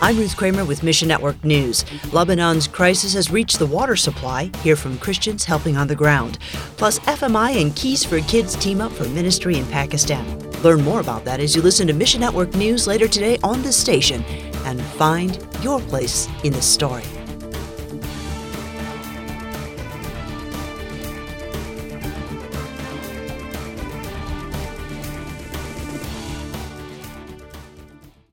I'm Ruth Kramer with Mission Network News. Lebanon's crisis has reached the water supply. Hear from Christians helping on the ground. Plus, FMI and Keys for Kids team up for ministry in Pakistan. Learn more about that as you listen to Mission Network News later today on this station and find your place in the story.